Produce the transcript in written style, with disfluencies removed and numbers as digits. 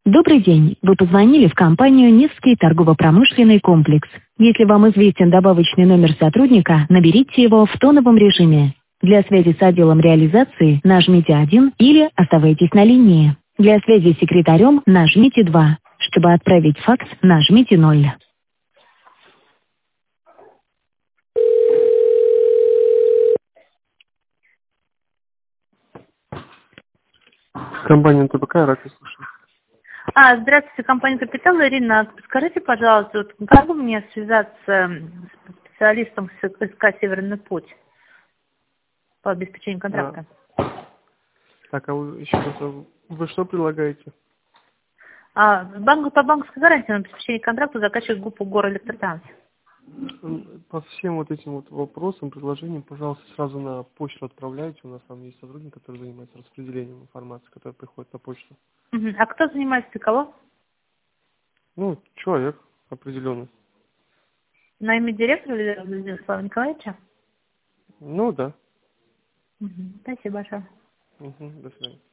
Добрый день. Вы позвонили в компанию «Невский торгово-промышленный комплекс». Если вам известен добавочный номер сотрудника, наберите его в тоновом режиме. Для связи с отделом реализации нажмите 1 или оставайтесь на линии. Для связи с секретарем нажмите 2. Чтобы отправить факс, нажмите 0. Компания ТПК, рад вас слушать. Здравствуйте, компания «Капитал». Ирина, скажите, пожалуйста, как бы мне связаться с специалистом с СК «Северный путь» по обеспечению контракта? Так, а вы еще раз, вы что предлагаете? По банковской гарантии на обеспечение контракта заказчик группы «Горэлектротранс». По всем вот этим вот вопросам, предложениям, пожалуйста, сразу на почту отправляйте. У нас там есть сотрудник, который занимается распределением информации, которая приходит на почту. А кто занимается кого? Ну, человек определенный. На имя директора или Владислава Николаевича? Ну, да. Спасибо большое. До свидания.